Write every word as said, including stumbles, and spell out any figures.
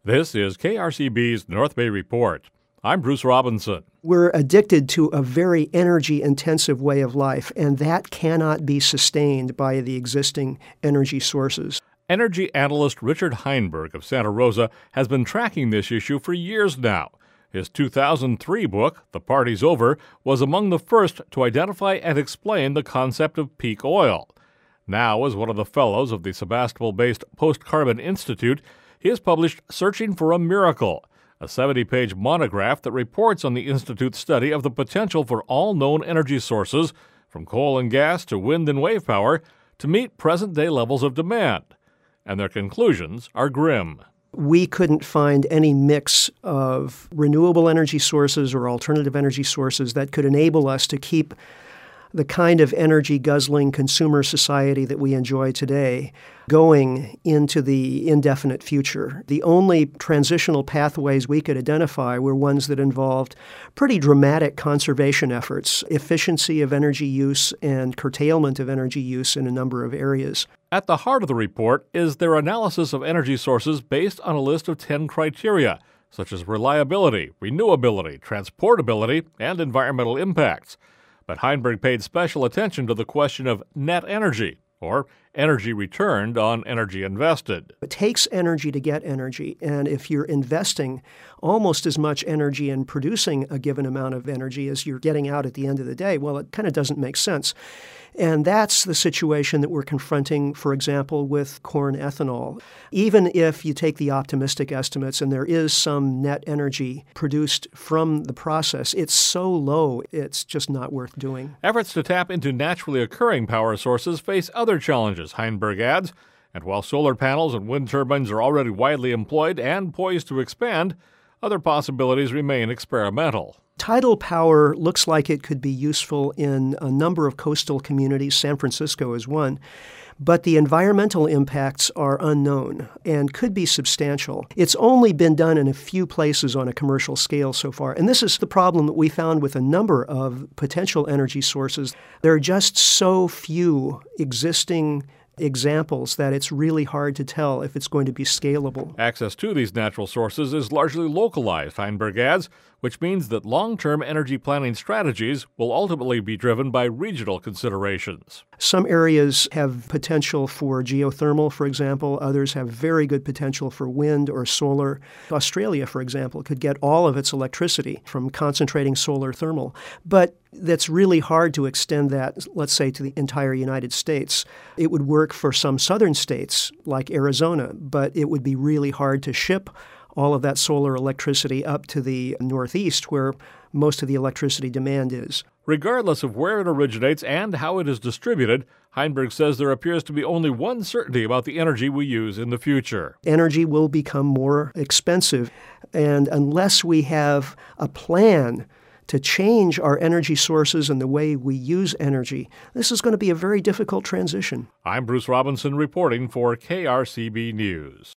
This is K R C B's North Bay Report. I'm Bruce Robinson. We're addicted to a very energy-intensive way of life, and that cannot be sustained by the existing energy sources. Energy analyst Richard Heinberg of Santa Rosa has been tracking this issue for years now. His two thousand three book, The Party's Over, was among the first to identify and explain the concept of peak oil. Now, as one of the fellows of the Sebastopol-based Post-Carbon Institute, he has published Searching for a Miracle, a seventy-page monograph that reports on the Institute's study of the potential for all known energy sources, from coal and gas to wind and wave power, to meet present-day levels of demand. And their conclusions are grim. We couldn't find any mix of renewable energy sources or alternative energy sources that could enable us to keep the kind of energy-guzzling consumer society that we enjoy today going into the indefinite future. The only transitional pathways we could identify were ones that involved pretty dramatic conservation efforts, efficiency of energy use, and curtailment of energy use in a number of areas. At the heart of the report is their analysis of energy sources based on a list of ten criteria, such as reliability, renewability, transportability, and environmental impacts. But Heinberg paid special attention to the question of net energy, or energy returned on energy invested. It takes energy to get energy, and if you're investing almost as much energy in producing a given amount of energy as you're getting out at the end of the day, well, it kind of doesn't make sense. And that's the situation that we're confronting, for example, with corn ethanol. Even if you take the optimistic estimates and there is some net energy produced from the process, it's so low, it's just not worth doing. Efforts to tap into naturally occurring power sources face other challenges, Heinberg adds. And while solar panels and wind turbines are already widely employed and poised to expand, other possibilities remain experimental. Tidal power looks like it could be useful in a number of coastal communities. San Francisco is one. But the environmental impacts are unknown and could be substantial. It's only been done in a few places on a commercial scale so far. And this is the problem that we found with a number of potential energy sources. There are just so few existing examples that it's really hard to tell if it's going to be scalable. Access to these natural sources is largely localized, Heinberg adds, which means that long-term energy planning strategies will ultimately be driven by regional considerations. Some areas have potential for geothermal, for example. Others have very good potential for wind or solar. Australia, for example, could get all of its electricity from concentrating solar thermal. But that's really hard to extend that, let's say, to the entire United States. It would work for some southern states like Arizona, but it would be really hard to ship all of that solar electricity up to the Northeast, where most of the electricity demand is. Regardless of where it originates and how it is distributed, Heinberg says there appears to be only one certainty about the energy we use in the future. Energy will become more expensive, and unless we have a plan to change our energy sources and the way we use energy, this is going to be a very difficult transition. I'm Bruce Robinson reporting for K R C B News.